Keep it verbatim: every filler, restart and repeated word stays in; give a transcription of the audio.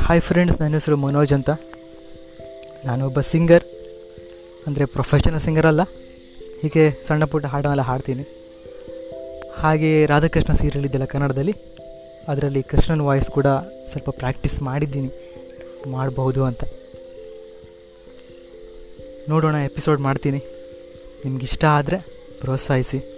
Hi friends, ನನ್ನ ಹೆಸರು ಮನೋಜ್ ಅಂತ. ನಾನೊಬ್ಬ ಸಿಂಗರ್, ಅಂದರೆ ಪ್ರೊಫೆಷನಲ್ ಸಿಂಗರ್ ಅಲ್ಲ, ಹೀಗೆ ಸಣ್ಣ ಪುಟ್ಟ ಹಾಡನ್ನೆಲ್ಲ ಹಾಡ್ತೀನಿ. ಹಾಗೆ ರಾಧಾಕೃಷ್ಣ ಸೀರಿಯಲ್ ಇದೆಯಲ್ಲ ಕನ್ನಡದಲ್ಲಿ, ಅದರಲ್ಲಿ ಕೃಷ್ಣನ ವಾಯ್ಸ್ ಕೂಡ ಸ್ವಲ್ಪ ಪ್ರಾಕ್ಟೀಸ್ ಮಾಡಿದ್ದೀನಿ, ಮಾಡಬಹುದು ಅಂತ. ನೋಡೋಣ, ಎಪಿಸೋಡ್ ಮಾಡ್ತೀನಿ. ನಿಮಗಿಷ್ಟ ಆದರೆ ಪ್ರೋತ್ಸಾಹಿಸಿ.